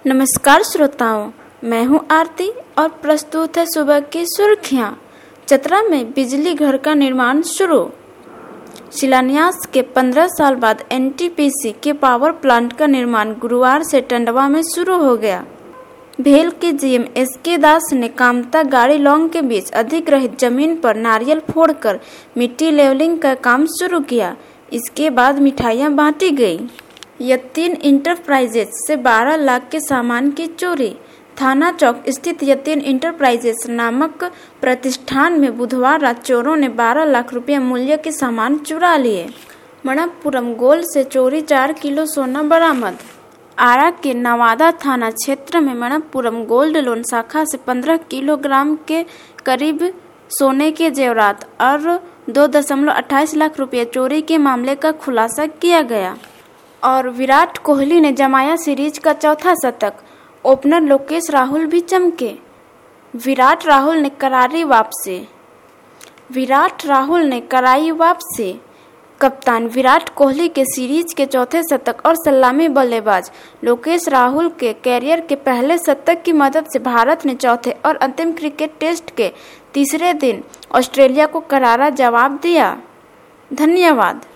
नमस्कार श्रोताओं, मैं हूं आरती और प्रस्तुत है सुबह की सुर्खियां। चतरा में बिजली घर का निर्माण शुरू। शिलान्यास के 15 साल बाद एनटीपीसी के पावर प्लांट का निर्माण गुरुवार से टंडवा में शुरू हो गया। भेल के जीएम एसके दास ने कामता गाड़ी लॉन्ग के बीच अधिग्रहित जमीन पर नारियल फोड़कर मिट्टी लेवलिंग का काम शुरू किया। इसके बाद मिठाइयां बांटी गई। यतीन इंटरप्राइजेज से 12 लाख के सामान की चोरी। थाना चौक स्थित यतीन इंटरप्राइजेज नामक प्रतिष्ठान में बुधवार रात चोरों ने 12 लाख रुपये मूल्य के सामान चुरा लिए। मणप्पुरम गोल्ड से चोरी 4 किलो सोना बरामद। आरा के नवादा थाना क्षेत्र में मणप्पुरम गोल्ड लोन शाखा से 15 किलोग्राम के करीब सोने के जेवरात और 2.28 लाख रुपये चोरी के मामले का खुलासा किया गया। और विराट कोहली ने जमाया सीरीज का चौथा शतक। ओपनर लोकेश राहुल भी चमके। विराट राहुल ने कराई वापसी। कप्तान विराट कोहली के सीरीज के चौथे शतक और सलामी बल्लेबाज लोकेश राहुल के कैरियर के पहले शतक की मदद से भारत ने चौथे और अंतिम क्रिकेट टेस्ट के तीसरे दिन ऑस्ट्रेलिया को करारा जवाब दिया। धन्यवाद।